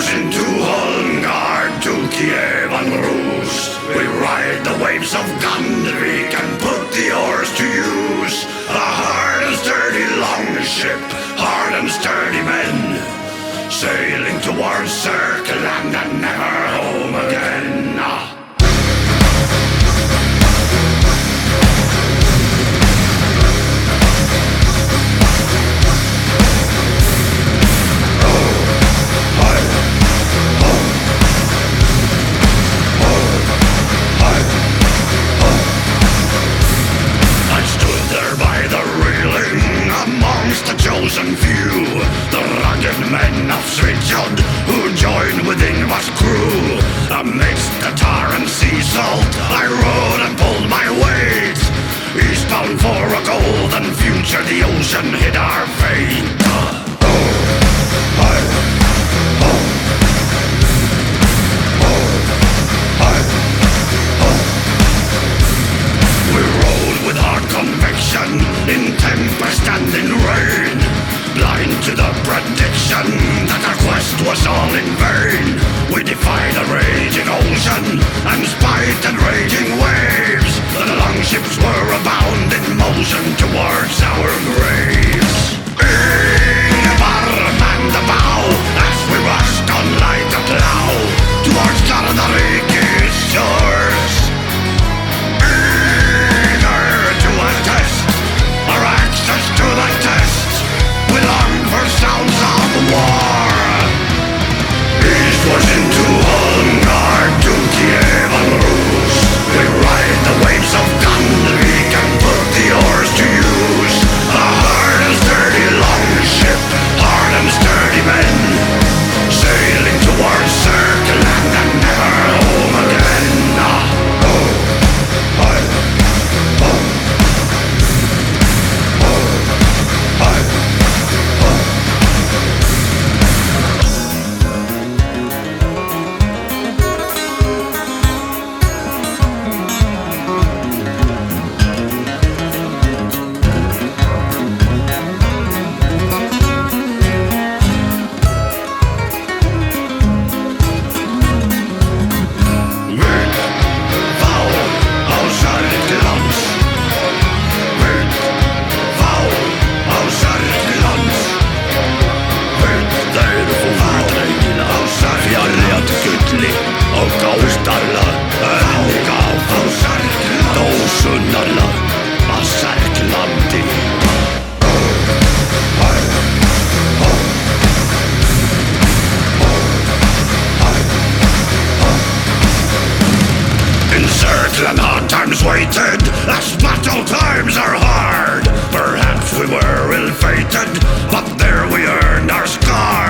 into Holmgard, to Kiev and Rus. We ride the waves of Gandvik and put the oars to use. A hard and sturdy longship, hard and sturdy men, sailing towards Circleland and never home again. The chosen few, the rugged men of Svitjod, who joined with Ingvar's crew. Amidst the tar and sea salt, I rode and pulled my weight, eastbound for a golden future. The ocean hid our fate. We rode with hard conviction, in tempest and in rain, blind to the prediction that our quest was all in vain. We defied a raging ocean and spied and raging waves. The longships were abound in motion towards our graves. Ingvar manned the bow as we rushed on like a plow towards Gardarike's shores. Our access to the test, we longed for sounds of war. Eastwards into Holmgard, to Kiev and Rus. We ride the waves of Gandvik and put the oars to use. A hard and sturdy longship, hard and sturdy men, sailing towards Circleland and never home again. And hard times waited, as battle times are hard. Perhaps we were ill-fated, but there we earned our scars.